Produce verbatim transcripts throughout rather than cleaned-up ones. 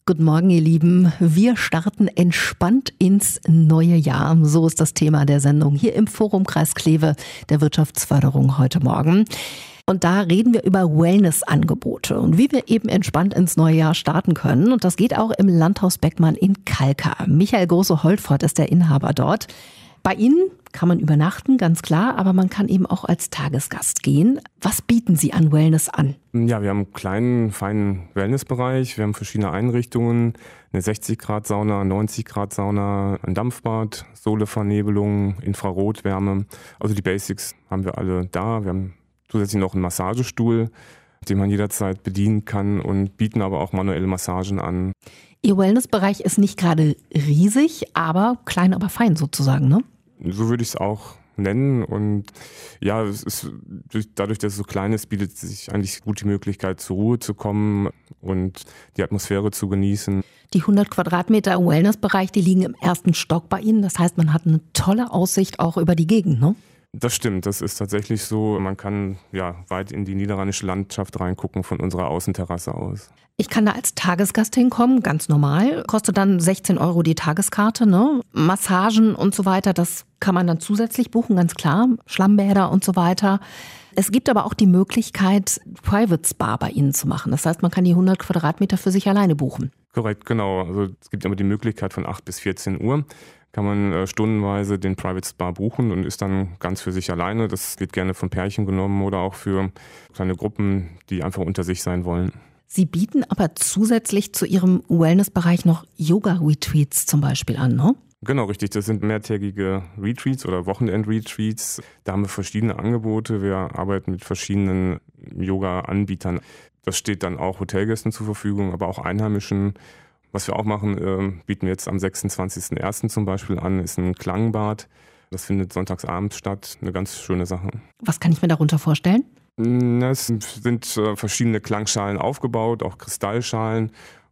Guten Morgen, ihr Lieben. Wir starten entspannt ins neue Jahr. So ist das Thema der Sendung hier im Forum Kreis Kleve der Wirtschaftsförderung heute Morgen. Und da reden wir über Wellnessangebote und wie wir eben entspannt ins neue Jahr starten können. Und das geht auch im Landhaus Beckmann in Kalkar. Michael Große-Holtfort ist der Inhaber dort. Bei Ihnen kann man übernachten, ganz klar, aber man kann eben auch als Tagesgast gehen. Was bieten Sie an Wellness an? Ja, wir haben einen kleinen, feinen Wellnessbereich. Wir haben verschiedene Einrichtungen, eine sechzig Grad Sauna, neunzig Grad Sauna, ein Dampfbad, Sohlevernebelung, Infrarotwärme. Also die Basics haben wir alle da. Wir haben zusätzlich noch einen Massagestuhl, den man jederzeit bedienen kann, und bieten aber auch manuelle Massagen an. Ihr Wellnessbereich ist nicht gerade riesig, aber klein, aber fein sozusagen, ne? So würde ich es auch nennen. Und ja, es ist dadurch, dass es so klein ist, bietet sich eigentlich gut die Möglichkeit, zur Ruhe zu kommen und die Atmosphäre zu genießen. Die hundert Quadratmeter Wellnessbereich, die liegen im ersten Stock bei Ihnen. Das heißt, man hat eine tolle Aussicht auch über die Gegend, ne? Das stimmt, das ist tatsächlich so. Man kann ja weit in die niederrheinische Landschaft reingucken von unserer Außenterrasse aus. Ich kann da als Tagesgast hinkommen, ganz normal. Kostet dann sechzehn Euro die Tageskarte, ne? Massagen und so weiter, das kann man dann zusätzlich buchen, ganz klar. Schlammbäder und so weiter. Es gibt aber auch die Möglichkeit, Private Spa bei Ihnen zu machen. Das heißt, man kann die hundert Quadratmeter für sich alleine buchen. Korrekt, genau. Also es gibt aber die Möglichkeit von acht bis vierzehn Uhr. Kann man äh, stundenweise den Private Spa buchen und ist dann ganz für sich alleine. Das wird gerne von Pärchen genommen oder auch für kleine Gruppen, die einfach unter sich sein wollen. Sie bieten aber zusätzlich zu Ihrem Wellnessbereich noch Yoga-Retreats zum Beispiel an, ne? Genau, richtig. Das sind mehrtägige Retreats oder Wochenend-Retreats. Da haben wir verschiedene Angebote. Wir arbeiten mit verschiedenen Yoga-Anbietern. Das steht dann auch Hotelgästen zur Verfügung, aber auch Einheimischen. Was wir auch machen, äh, bieten wir jetzt am sechsundzwanzigsten ersten zum Beispiel an, ist ein Klangbad. Das findet sonntagsabends statt. Eine ganz schöne Sache. Was kann ich mir darunter vorstellen? Es sind äh, verschiedene Klangschalen aufgebaut, auch Kristallschalen.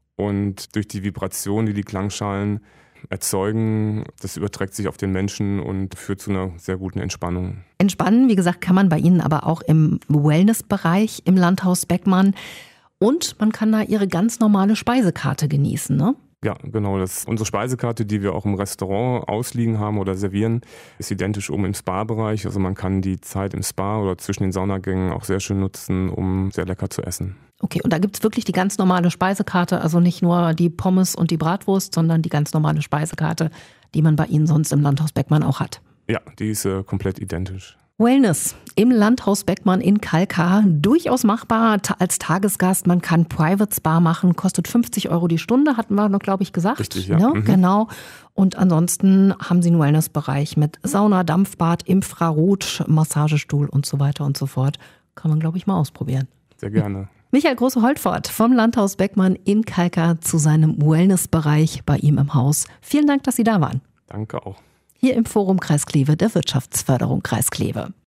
Und durch die Vibration, die die Klangschalen erzeugen, das überträgt sich auf den Menschen und führt zu einer sehr guten Entspannung. Entspannen, wie gesagt, kann man bei Ihnen aber auch im Wellnessbereich im Landhaus Beckmann. Und man kann da Ihre ganz normale Speisekarte genießen, ne? Ja, genau. Das, unsere Speisekarte, die wir auch im Restaurant ausliegen haben oder servieren, ist identisch oben im Spa-Bereich. Also man kann die Zeit im Spa oder zwischen den Saunagängen auch sehr schön nutzen, um sehr lecker zu essen. Okay, und da gibt's wirklich die ganz normale Speisekarte, also nicht nur die Pommes und die Bratwurst, sondern die ganz normale Speisekarte, die man bei Ihnen sonst im Landhaus Beckmann auch hat. Ja, die ist äh, komplett identisch. Wellness im Landhaus Beckmann in Kalkar, durchaus machbar als Tagesgast. Man kann Private Spa machen, kostet fünfzig Euro die Stunde, hatten wir noch, glaube ich, gesagt. Richtig, ja. Ne? Mhm. Genau. Und ansonsten haben Sie einen Wellnessbereich mit Sauna, Dampfbad, Infrarot, Massagestuhl und so weiter und so fort. Kann man, glaube ich, mal ausprobieren. Sehr gerne. Michael Große-Holtfort vom Landhaus Beckmann in Kalkar zu seinem Wellnessbereich bei ihm im Haus. Vielen Dank, dass Sie da waren. Danke auch. Hier im Forum Kreis Kleve der Wirtschaftsförderung Kreis Kleve.